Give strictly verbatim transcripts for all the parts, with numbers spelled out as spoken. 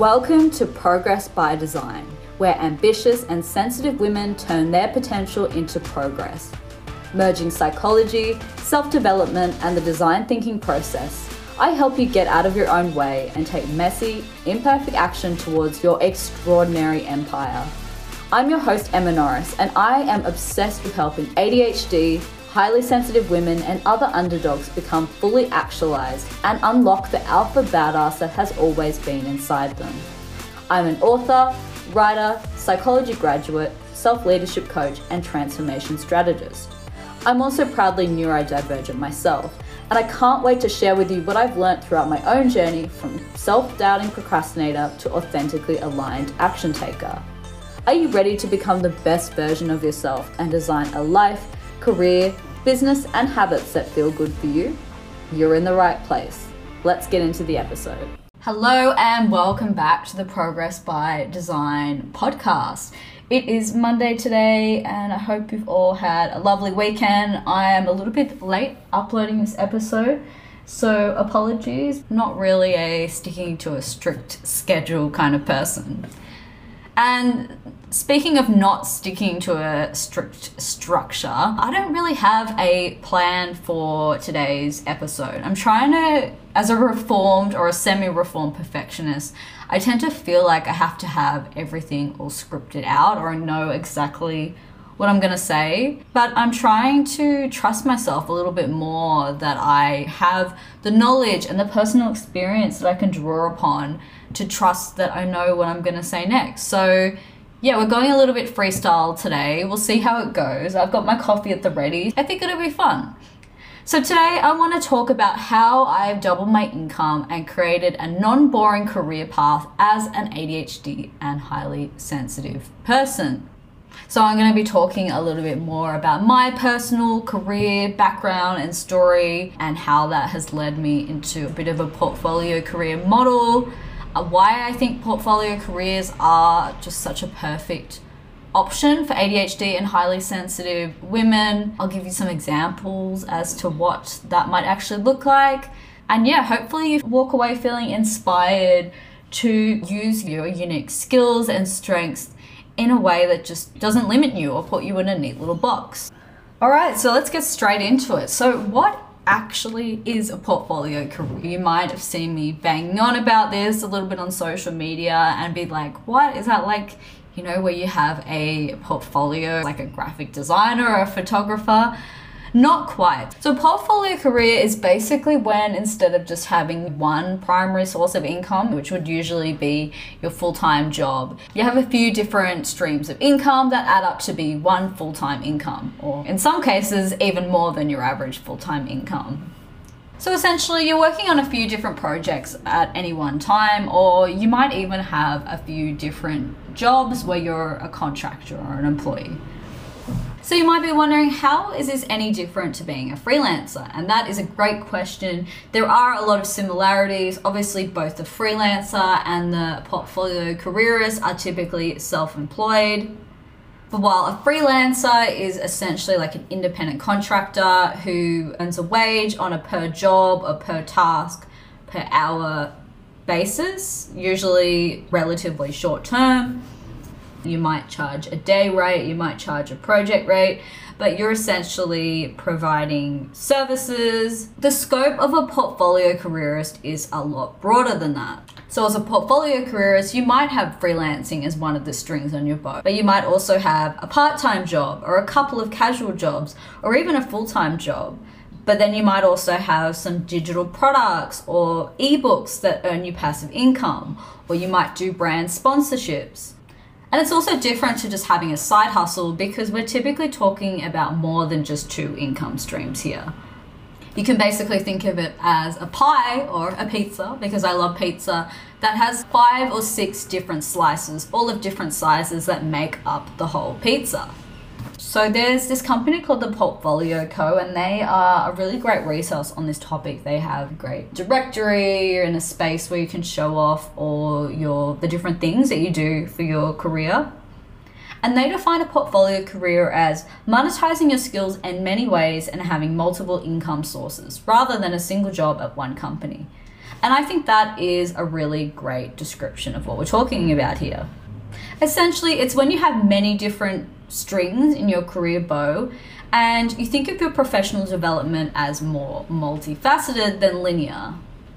Welcome to Progress by Design, where ambitious and sensitive women turn their potential into progress. Merging psychology, self-development, and the design thinking process, I help you get out of your own way and take messy, imperfect action towards your extraordinary empire. I'm your host, Emma Norris, and I am obsessed with helping A D H D, highly sensitive women, and other underdogs become fully actualized and unlock the alpha badass that has always been inside them. I'm an author, writer, psychology graduate, self-leadership coach, and transformation strategist. I'm also proudly neurodivergent myself, and I can't wait to share with you what I've learned throughout my own journey from self-doubting procrastinator to authentically aligned action taker. Are you ready to become the best version of yourself and design a life, career, business, and habits that feel good for you? You're in the right place. Let's get into the episode. Hello and welcome back to the Progress by Design podcast. It is Monday today and I hope you've all had a lovely weekend. I am a little bit late uploading this episode, so apologies. I'm not really a sticking to a strict schedule kind of person. And speaking of not sticking to a strict structure, I don't really have a plan for today's episode. I'm trying to, as a reformed or a semi-reformed perfectionist, I tend to feel like I have to have everything all scripted out or know exactly what I'm gonna say. But I'm trying to trust myself a little bit more that I have the knowledge and the personal experience that I can draw upon to trust that I know what I'm gonna say next. So yeah, we're going a little bit freestyle today. We'll see how it goes. I've got my coffee at the ready. I think it'll be fun. So today I want to talk about how I've doubled my income and created a non-boring career path as an A D H D and highly sensitive person. So I'm going to be talking a little bit more about my personal career background and story and how that has led me into a bit of a portfolio career model, uh, why I think portfolio careers are just such a perfect option for A D H D and highly sensitive women. I'll give you some examples as to what that might actually look like. And yeah, hopefully you walk away feeling inspired to use your unique skills and strengths in a way that just doesn't limit you or put you in a neat little box. All right, so let's get straight into it. So what actually is a portfolio career? You might have seen me banging on about this a little bit on social media and be like, what is that like? You know, where you have a portfolio like a graphic designer or a photographer? Not quite. So portfolio career is basically when instead of just having one primary source of income, which would usually be your full-time job, you have a few different streams of income that add up to be one full-time income, or in some cases, even more than your average full-time income. So essentially, you're working on a few different projects at any one time, or you might even have a few different jobs where you're a contractor or an employee. So you might be wondering, how is this any different to being a freelancer? And that is a great question. There are a lot of similarities. Obviously, both the freelancer and the portfolio careerist are typically self-employed. But while a freelancer is essentially like an independent contractor who earns a wage on a per job or per task, per hour basis, usually relatively short term. You might charge a day rate, you might charge a project rate, but you're essentially providing services. The scope of a portfolio careerist is a lot broader than that. So as a portfolio careerist, you might have freelancing as one of the strings on your bow, but you might also have a part-time job or a couple of casual jobs or even a full-time job. But then you might also have some digital products or ebooks that earn you passive income, or you might do brand sponsorships. And it's also different to just having a side hustle because we're typically talking about more than just two income streams here. You can basically think of it as a pie or a pizza, because I love pizza, that has five or six different slices, all of different sizes that make up the whole pizza. So there's this company called the Portfolio Co, and they are a really great resource on this topic. They have a great directory and a space where you can show off all your the different things that you do for your career. And they define a portfolio career as monetizing your skills in many ways and having multiple income sources rather than a single job at one company. And I think that is a really great description of what we're talking about here. Essentially, it's when you have many different strings in your career bow and you think of your professional development as more multifaceted than linear.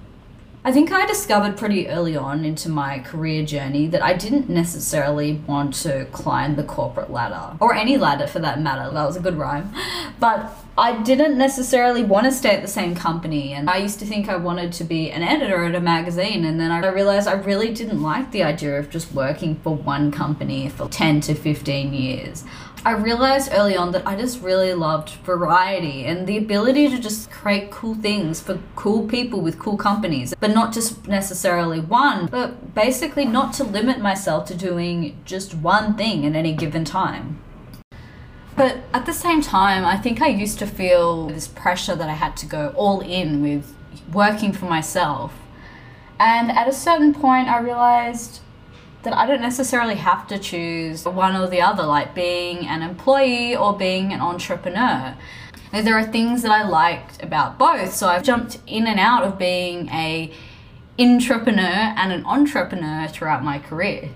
I think I discovered pretty early on into my career journey that I didn't necessarily want to climb the corporate ladder, or any ladder for that matter. That was a good rhyme. But I didn't necessarily want to stay at the same company, and I used to think I wanted to be an editor at a magazine, and then I realized I really didn't like the idea of just working for one company for ten to fifteen years. I realized early on that I just really loved variety and the ability to just create cool things for cool people with cool companies, but not just necessarily one, but basically not to limit myself to doing just one thing at any given time. But at the same time, I think I used to feel this pressure that I had to go all in with working for myself. And at a certain point, I realized that I don't necessarily have to choose one or the other, like being an employee or being an entrepreneur. And there are things that I liked about both, so I've jumped in and out of being a intrapreneur and an entrepreneur throughout my career.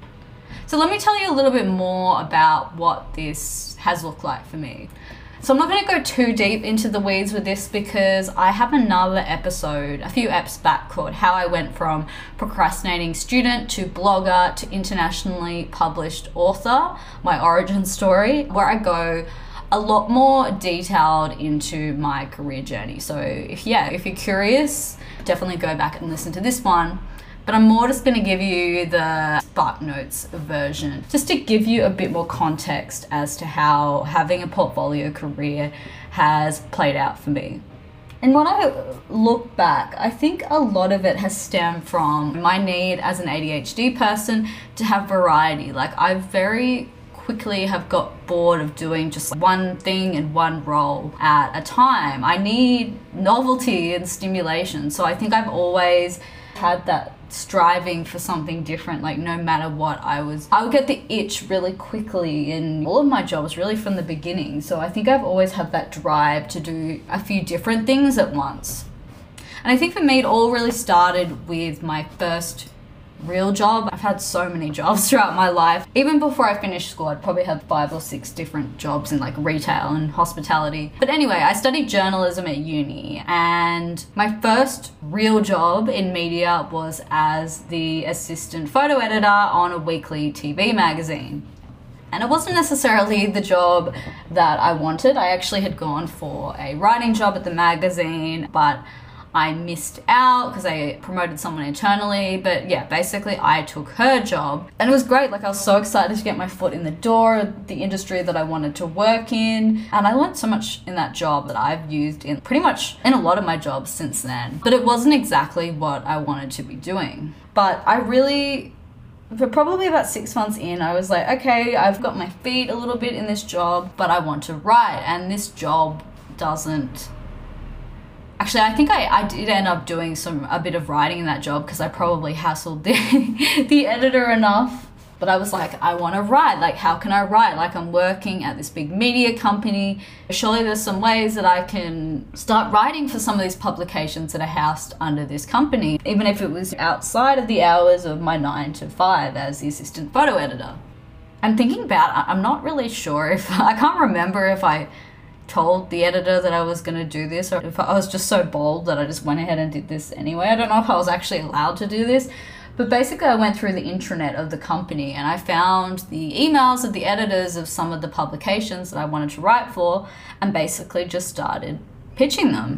So let me tell you a little bit more about what this has looked like for me. So I'm not going to go too deep into the weeds with this because I have another episode, a few eps back, called How I Went from Procrastinating Student to Blogger to Internationally Published Author, my origin story, where I go a lot more detailed into my career journey. So if, yeah, if you're curious, definitely go back and listen to this one. But I'm more just going to give you the Spark Notes version, just to give you a bit more context as to how having a portfolio career has played out for me. And when I look back, I think a lot of it has stemmed from my need as an A D H D person to have variety. Like, I very quickly have got bored of doing just one thing and one role at a time. I need novelty and stimulation. So I think I've always had that striving for something different. Like, no matter what, I was I would get the itch really quickly in all of my jobs, really from the beginning. So I think I've always had that drive to do a few different things at once. And I think for me it all really started with my first real job. I've had so many jobs throughout my life. Even before I finished school, I'd probably had five or six different jobs in like retail and hospitality. But anyway, I studied journalism at uni, and my first real job in media was as the assistant photo editor on a weekly T V magazine. And it wasn't necessarily the job that I wanted. I actually had gone for a writing job at the magazine, but I missed out because I promoted someone internally. But yeah, basically I took her job, and it was great. Like, I was so excited to get my foot in the door of the industry that I wanted to work in. And I learned so much in that job that I've used in pretty much in a lot of my jobs since then. But it wasn't exactly what I wanted to be doing. But I really, for probably about six months in, I was like, okay, I've got my feet a little bit in this job, but I want to write. And this job doesn't Actually, I think I, I did end up doing some a bit of writing in that job because I probably hassled the, the editor enough. But I was like, I want to write. Like, how can I write? Like, I'm working at this big media company. Surely there's some ways that I can start writing for some of these publications that are housed under this company, even if it was outside of the hours of my nine to five as the assistant photo editor. I'm thinking about, I'm not really sure if, I can't remember if I told the editor that I was going to do this, or if I was just so bold that I just went ahead and did this anyway. I don't know if I was actually allowed to do this, but basically I went through the intranet of the company and I found the emails of the editors of some of the publications that I wanted to write for, and basically just started pitching them.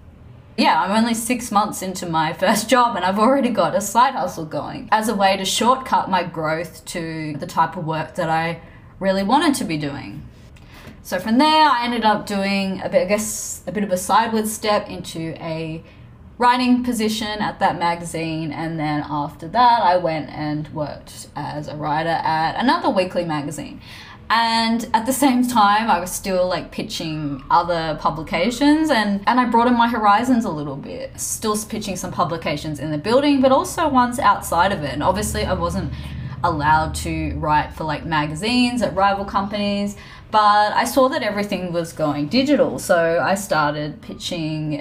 Yeah, I'm only six months into my first job and I've already got a side hustle going as a way to shortcut my growth to the type of work that I really wanted to be doing. So from there, I ended up doing a bit, I guess, a bit of a sideways step into a writing position at that magazine. And then after that, I went and worked as a writer at another weekly magazine. And at the same time, I was still like pitching other publications, and, and I broadened my horizons a little bit. Still pitching some publications in the building, but also ones outside of it. And obviously I wasn't allowed to write for like magazines at rival companies, but I saw that everything was going digital. So I started pitching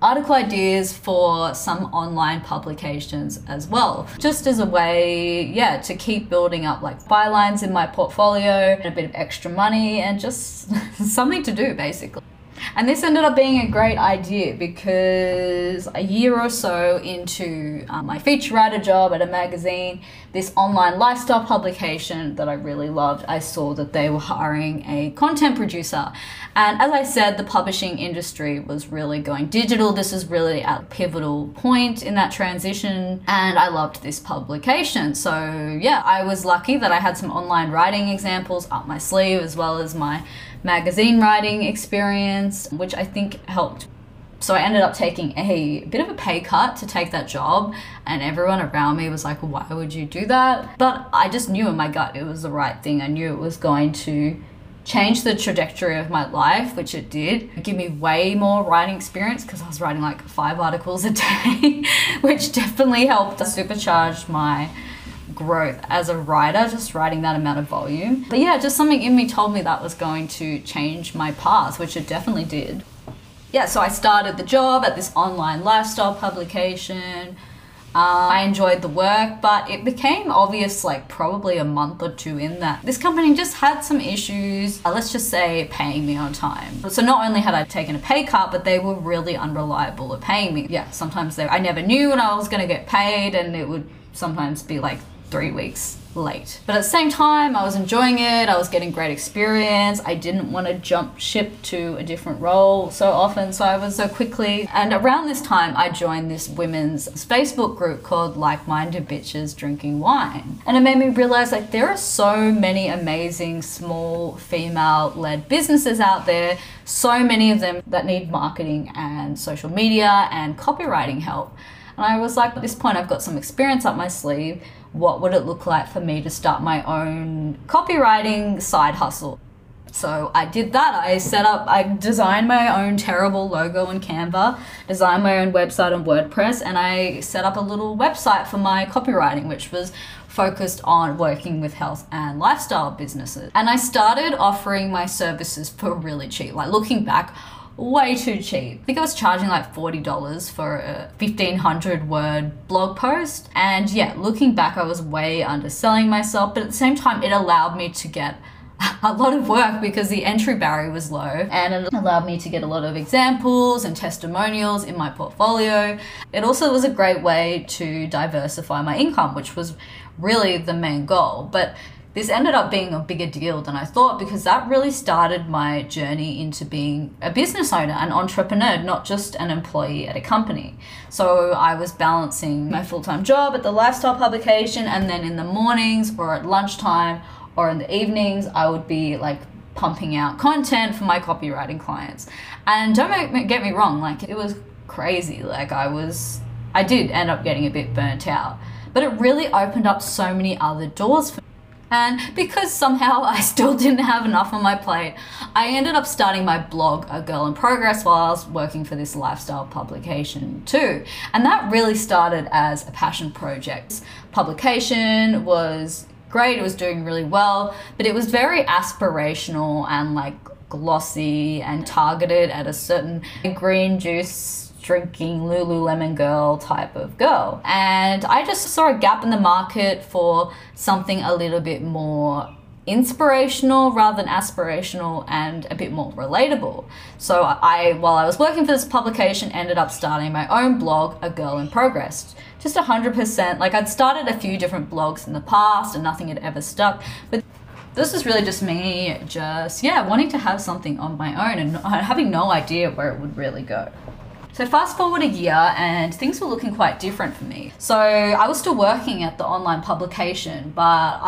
article ideas for some online publications as well, just as a way, yeah, to keep building up like bylines in my portfolio, a bit of extra money, and just something to do basically. And this ended up being a great idea because a year or so into um, my feature writer job at a magazine, this online lifestyle publication that I really loved, I saw that they were hiring a content producer. And as I said, the publishing industry was really going digital. This is really at a pivotal point in that transition. And I loved this publication. So yeah, I was lucky that I had some online writing examples up my sleeve, as well as my magazine writing experience, which I think helped. So I ended up taking a bit of a pay cut to take that job, and everyone around me was like, why would you do that? But I just knew in my gut it was the right thing. I knew it was going to change the trajectory of my life, which it did. Give me way more writing experience because I was writing like five articles a day, which definitely helped supercharge my growth as a writer, just writing that amount of volume. But yeah, just something in me told me that was going to change my path, which it definitely did. Yeah, so I started the job at this online lifestyle publication. Uh, I enjoyed the work, but it became obvious like probably a month or two in that this company just had some issues, uh, let's just say paying me on time. So not only had I taken a pay cut, but they were really unreliable at paying me. Yeah, sometimes they, I never knew when I was gonna get paid, and it would sometimes be like three weeks late. But at the same time, I was enjoying it. I was getting great experience. I didn't want to jump ship to a different role so often, so I was so quickly. And around this time, I joined this women's Facebook group called Like-Minded Bitches Drinking Wine. And it made me realize like there are so many amazing small female-led businesses out there, so many of them that need marketing and social media and copywriting help. And I was like, at this point, I've got some experience up my sleeve. What would it look like for me to start my own copywriting side hustle? So I did that. I set up, I designed my own terrible logo on Canva, designed my own website on WordPress, and I set up a little website for my copywriting, which was focused on working with health and lifestyle businesses. And I started offering my services for really cheap. Like looking back, way too cheap. I think I was charging like forty dollars for a fifteen hundred word blog post. And yeah, looking back, I was way underselling myself, but at the same time, it allowed me to get a lot of work because the entry barrier was low, and it allowed me to get a lot of examples and testimonials in my portfolio. It also was a great way to diversify my income, which was really the main goal. But this ended up being a bigger deal than I thought, because that really started my journey into being a business owner, an entrepreneur, not just an employee at a company. So I was balancing my full-time job at the lifestyle publication, and then in the mornings or at lunchtime or in the evenings, I would be like pumping out content for my copywriting clients. And don't make me, get me wrong, like it was crazy. Like I was, I did end up getting a bit burnt out, but it really opened up so many other doors for me. And because somehow I still didn't have enough on my plate, I ended up starting my blog, A Girl in Progress, while I was working for this lifestyle publication too. And that really started as a passion project. Publication was great, it was doing really well, but it was very aspirational and like glossy and targeted at a certain green juice drinking Lululemon girl type of girl. And I just saw a gap in the market for something a little bit more inspirational rather than aspirational and a bit more relatable. So I, while I was working for this publication, ended up starting my own blog, A Girl in Progress. Just one hundred percent, like I'd started a few different blogs in the past and nothing had ever stuck, but this was really just me just, yeah, wanting to have something on my own and having no idea where it would really go. So fast forward a year and things were looking quite different for me. So I was still working at the online publication, but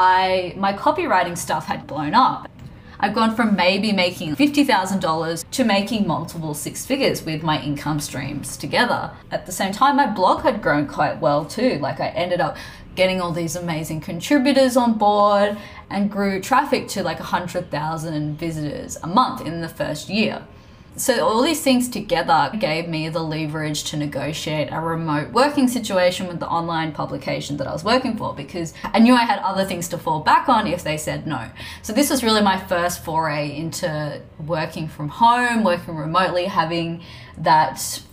I my copywriting stuff had blown up. I've gone from maybe making fifty thousand dollars to making multiple six figures with my income streams together. At the same time, my blog had grown quite well too. Like I ended up getting all these amazing contributors on board and grew traffic to like one hundred thousand visitors a month in the first year. So all these things together gave me the leverage to negotiate a remote working situation with the online publication that I was working for, because I knew I had other things to fall back on if they said no. So this was really my first foray into working from home, working remotely, having that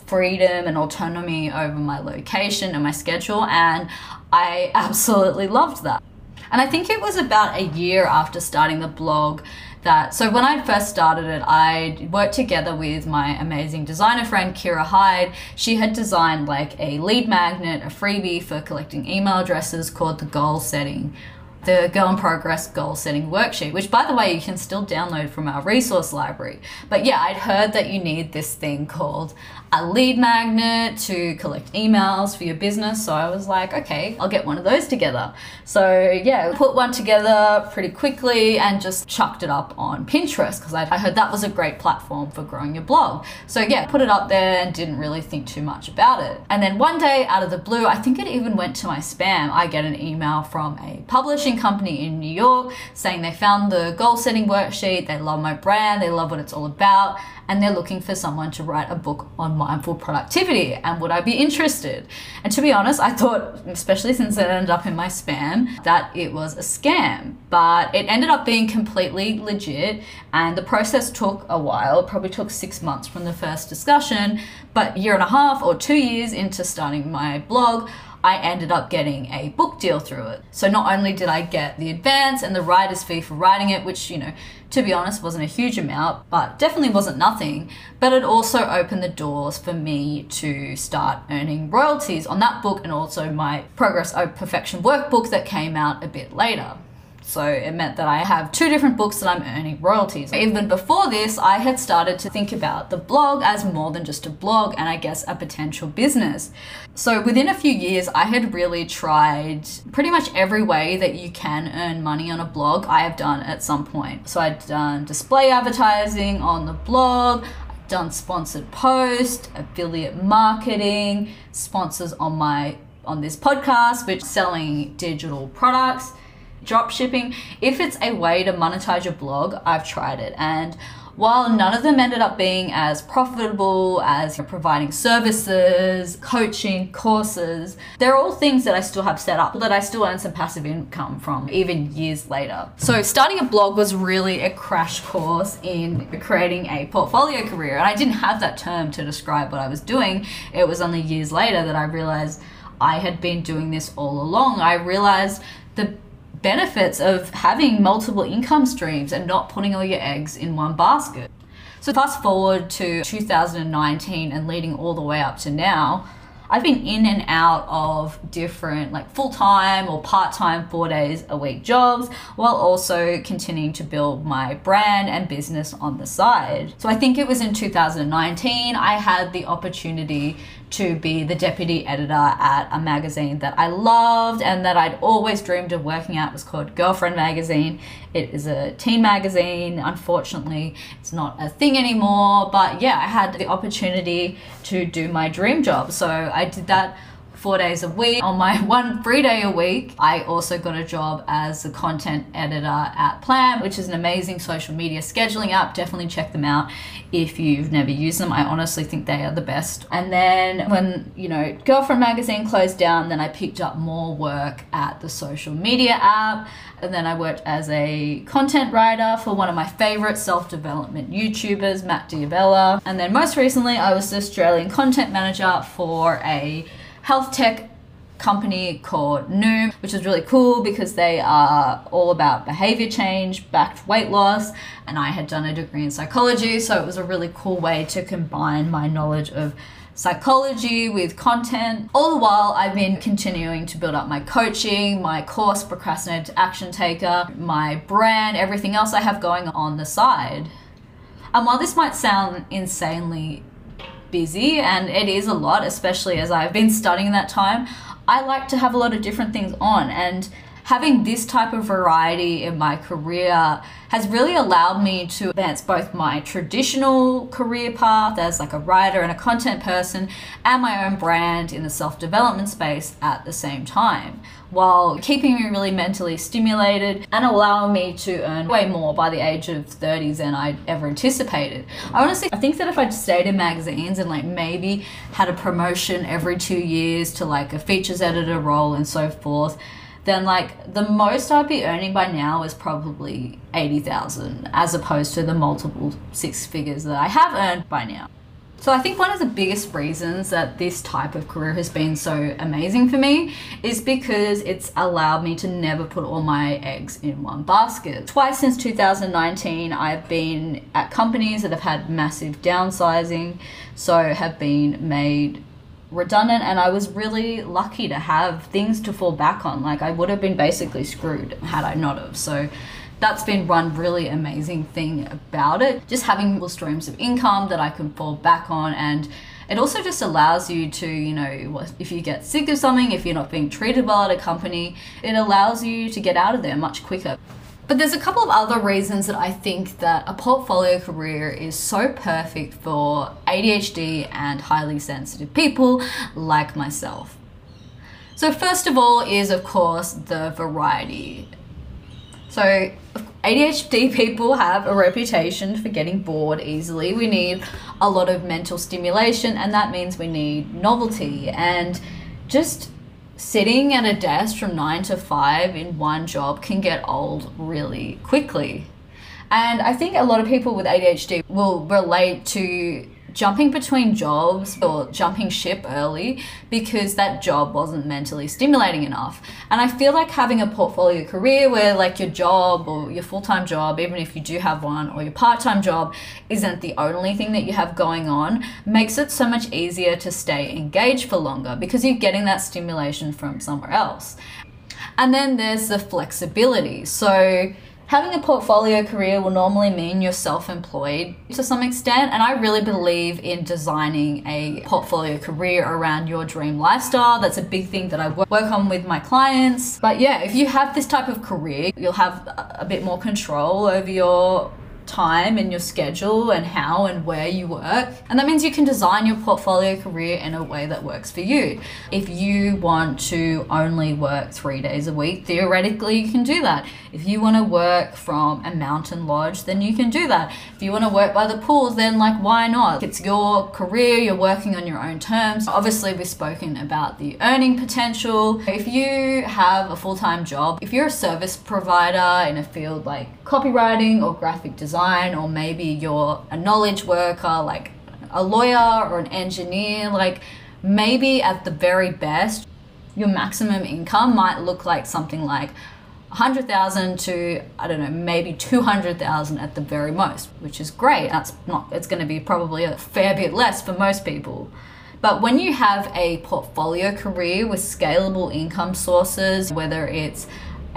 freedom and autonomy over my location and my schedule, and I absolutely loved that. And I think it was about a year after starting the blog that, so when I first started it, I worked together with my amazing designer friend, Kira Hyde. She had designed like a lead magnet, a freebie for collecting email addresses called the Goal Setting, the Girl in Progress Goal Setting Worksheet, which by the way, you can still download from our resource library. But yeah, I'd heard that you need this thing called a lead magnet to collect emails for your business. So I was like, okay, I'll get one of those together. So yeah, we put one together pretty quickly and just chucked it up on Pinterest because I heard that was a great platform for growing your blog. So yeah, put it up there and didn't really think too much about it. And then one day out of the blue, I think it even went to my spam, I get an email from a publishing company in New York saying they found the goal setting worksheet, they love my brand, they love what it's all about, and they're looking for someone to write a book on mindful productivity, and would I be interested? And to be honest, I thought, especially since it ended up in my spam, that it was a scam, but it ended up being completely legit, and the process took a while. It probably took six months from the first discussion, but a year and a half or two years into starting my blog, I ended up getting a book deal through it. So not only did I get the advance and the writer's fee for writing it, which, you know, to be honest, wasn't a huge amount, but definitely wasn't nothing, but it also opened the doors for me to start earning royalties on that book and also my Progress Over Perfection workbook that came out a bit later. So it meant that I have two different books that I'm earning royalties. Even before this, I had started to think about the blog as more than just a blog and I guess a potential business. So within a few years, I had really tried pretty much every way that you can earn money on a blog, I have done at some point. So I'd done display advertising on the blog, I'd done sponsored posts, affiliate marketing, sponsors on my on this podcast, which selling digital products, drop shipping. If it's a way to monetize your blog, I've tried it. And while none of them ended up being as profitable as providing services, coaching, courses, they're all things that I still have set up that I still earn some passive income from even years later. So starting a blog was really a crash course in creating a portfolio career. And I didn't have that term to describe what I was doing. It was only years later that I realized I had been doing this all along. I realized the benefits of having multiple income streams and not putting all your eggs in one basket. So fast forward to two thousand nineteen and leading all the way up to now, I've been in and out of different like full-time or part-time four days a week jobs while also continuing to build my brand and business on the side. So I think it was in two thousand nineteen, I had the opportunity to be the deputy editor at a magazine that I loved and that I'd always dreamed of working at. It was called Girlfriend Magazine. It is a teen magazine. Unfortunately, it's not a thing anymore, but yeah, I had the opportunity to do my dream job. So I did that four days a week. On my one free day a week, I also got a job as a content editor at Plan, which is an amazing social media scheduling app. Definitely check them out if you've never used them. I honestly think they are the best. And then when, you know, Girlfriend Magazine closed down, then I picked up more work at the social media app. And then I worked as a content writer for one of my favorite self-development YouTubers, Matt Diabella. And then most recently, I was the Australian content manager for a health tech company called Noom, which is really cool because they are all about behavior change, backed weight loss, and I had done a degree in psychology, so it was a really cool way to combine my knowledge of psychology with content. All the while, I've been continuing to build up my coaching, my course, Procrastinator to Action Taker, my brand, everything else I have going on the side. And while this might sound insanely busy, and it is a lot, especially as I've been studying that time, I like to have a lot of different things on, and having this type of variety in my career has really allowed me to advance both my traditional career path as like a writer and a content person and my own brand in the self-development space at the same time, while keeping me really mentally stimulated and allowing me to earn way more by the age of thirty than I'd ever anticipated. I honestly, I think that if I'd stayed in magazines and like maybe had a promotion every two years to like a features editor role and so forth, then like the most I'd be earning by now is probably eighty thousand as opposed to the multiple six figures that I have earned by now. So I think one of the biggest reasons that this type of career has been so amazing for me is because it's allowed me to never put all my eggs in one basket. Twice since two thousand nineteen, I've been at companies that have had massive downsizing, so have been made redundant, and I was really lucky to have things to fall back on. Like, I would have been basically screwed had I not have. So that's been one really amazing thing about it, just having multiple streams of income that I can fall back on. And it also just allows you to, you know, if you get sick of something, if you're not being treated well at a company, it allows you to get out of there much quicker. But there's a couple of other reasons that I think that a portfolio career is so perfect for A D H D and highly sensitive people like myself. So first of all is, of course, the variety. So A D H D people have a reputation for getting bored easily. We need a lot of mental stimulation, and that means we need novelty. And just sitting at a desk from nine to five in one job can get old really quickly. And I think a lot of people with A D H D will relate to jumping between jobs or jumping ship early because that job wasn't mentally stimulating enough. And I feel like having a portfolio career where, like, your job or your full-time job, even if you do have one, or your part-time job isn't the only thing that you have going on, makes it so much easier to stay engaged for longer because you're getting that stimulation from somewhere else. And then there's the flexibility. So having a portfolio career will normally mean you're self-employed to some extent, and I really believe in designing a portfolio career around your dream lifestyle. That's a big thing that I work on with my clients. But yeah, if you have this type of career, you'll have a bit more control over your time and your schedule and how and where you work, and that means you can design your portfolio career in a way that works for you. If you want to only work three days a week, theoretically you can do that. If you want to work from a mountain lodge, then you can do that. If you want to work by the pools, then like, why not? It's your career, you're working on your own terms. Obviously, we've spoken about the earning potential. If you have a full-time job, if you're a service provider in a field like copywriting or graphic design, or maybe you're a knowledge worker like a lawyer or an engineer, like maybe at the very best your maximum income might look like something like one hundred thousand to, I don't know, maybe two hundred thousand at the very most, which is great. That's not, it's going to be probably a fair bit less for most people. But when you have a portfolio career with scalable income sources, whether it's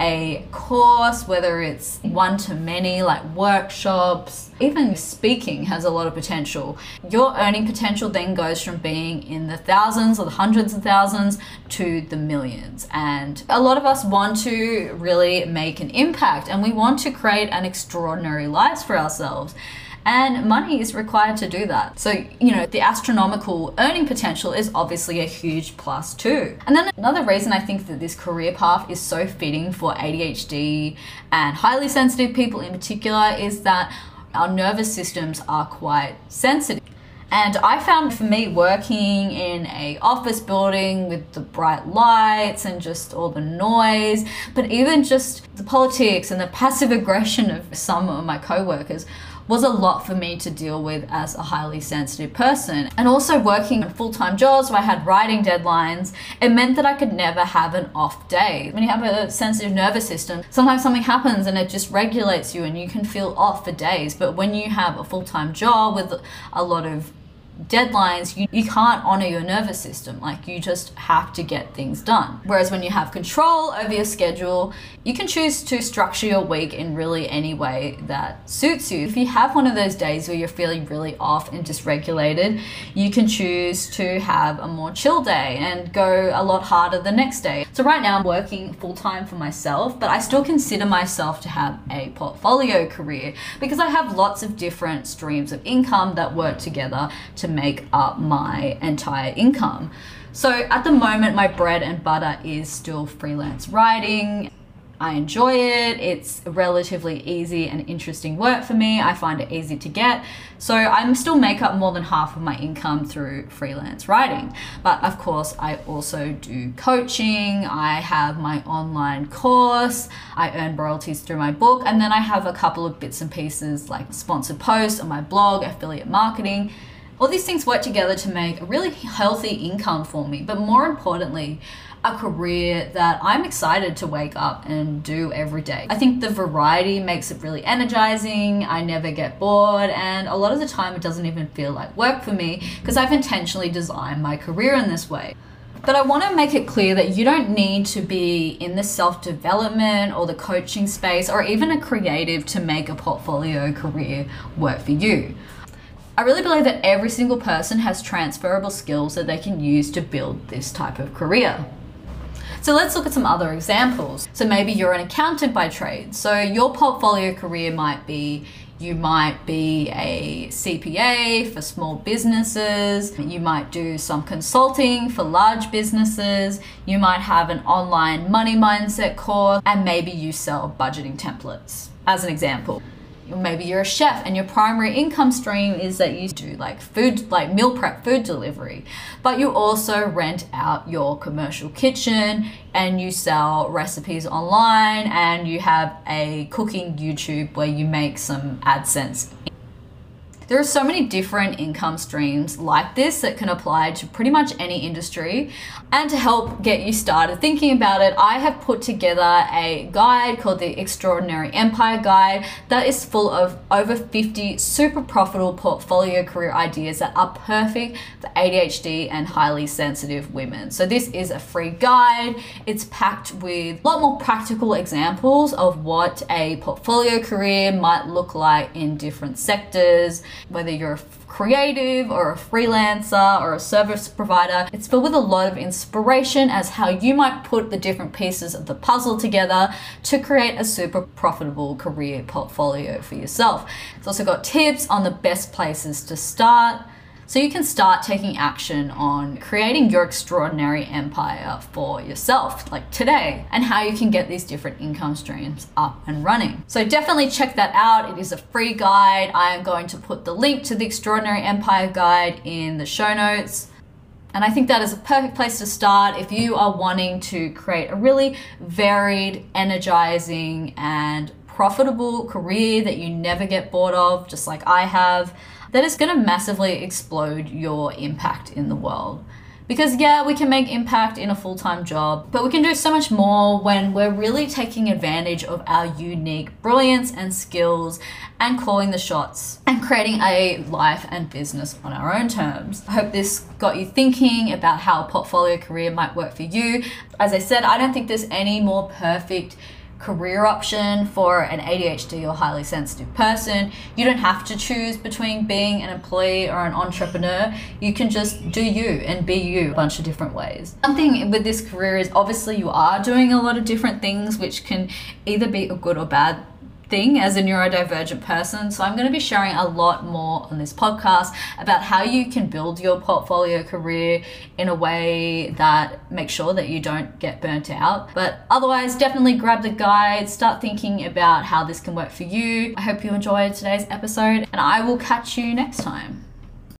a course, whether it's one-to-many like workshops, even speaking has a lot of potential. Your earning potential then goes from being in the thousands or the hundreds of thousands to the millions. And a lot of us want to really make an impact, and we want to create an extraordinary lives for ourselves. And money is required to do that. So, you know, the astronomical earning potential is obviously a huge plus too. And then another reason I think that this career path is so fitting for A D H D and highly sensitive people in particular is that our nervous systems are quite sensitive. And I found for me, working in a office building with the bright lights and just all the noise, but even just the politics and the passive aggression of some of my co-workers was a lot for me to deal with as a highly sensitive person. And also working in full-time jobs where I had writing deadlines, it meant that I could never have an off day. When you have a sensitive nervous system, sometimes something happens and it just regulates you and you can feel off for days. But when you have a full-time job with a lot of deadlines, you, you can't honor your nervous system. Like, you just have to get things done. Whereas when you have control over your schedule, you can choose to structure your week in really any way that suits you. If you have one of those days where you're feeling really off and dysregulated, you can choose to have a more chill day and go a lot harder the next day. So right now I'm working full-time for myself, but I still consider myself to have a portfolio career because I have lots of different streams of income that work together to make up my entire income. So at the moment, my bread and butter is still freelance writing. I enjoy it. It's relatively easy and interesting work for me. I find it easy to get. So I still make up more than half of my income through freelance writing. But of course, I also do coaching. I have my online course. I earn royalties through my book. And then I have a couple of bits and pieces like sponsored posts on my blog, affiliate marketing. All these things work together to make a really healthy income for me, but more importantly, a career that I'm excited to wake up and do every day. I think the variety makes it really energizing. I never get bored, and a lot of the time it doesn't even feel like work for me because I've intentionally designed my career in this way. But I want to make it clear that you don't need to be in the self-development or the coaching space or even a creative to make a portfolio career work for you. I really believe that every single person has transferable skills that they can use to build this type of career. So let's look at some other examples. So maybe you're an accountant by trade. So your portfolio career might be, you might be a C P A for small businesses. You might do some consulting for large businesses. You might have an online money mindset course, and maybe you sell budgeting templates, as an example. Maybe you're a chef and your primary income stream is that you do like food, like meal prep, food delivery, but you also rent out your commercial kitchen and you sell recipes online and you have a cooking YouTube where you make some AdSense. There are so many different income streams like this that can apply to pretty much any industry. And to help get you started thinking about it, I have put together a guide called the Extraordinary Empire Guide that is full of over fifty super profitable portfolio career ideas that are perfect for A D H D and highly sensitive women. So this is a free guide. It's packed with a lot more practical examples of what a portfolio career might look like in different sectors. Whether you're a creative or a freelancer or a service provider, it's filled with a lot of inspiration as how you might put the different pieces of the puzzle together to create a super profitable career portfolio for yourself. It's also got tips on the best places to start, so you can start taking action on creating your extraordinary empire for yourself, like today, and how you can get these different income streams up and running. So definitely check that out. It is a free guide. I am going to put the link to the Extraordinary Empire Guide in the show notes. And I think that is a perfect place to start if you are wanting to create a really varied, energizing, and profitable career that you never get bored of, just like I have. That is going to massively explode your impact in the world. Because yeah, we can make impact in a full-time job, but we can do so much more when we're really taking advantage of our unique brilliance and skills and calling the shots and creating a life and business on our own terms. I hope this got you thinking about how a portfolio career might work for you. As I said, I don't think there's any more perfect career option for an A D H D or highly sensitive person. You don't have to choose between being an employee or an entrepreneur. You can just do you and be you a bunch of different ways. One thing with this career is obviously you are doing a lot of different things, which can either be a good or bad thing as a neurodivergent person. So I'm going to be sharing a lot more on this podcast about how you can build your portfolio career in a way that makes sure that you don't get burnt out. But otherwise, definitely grab the guide, start thinking about how this can work for you. I hope you enjoyed today's episode, and I will catch you next time.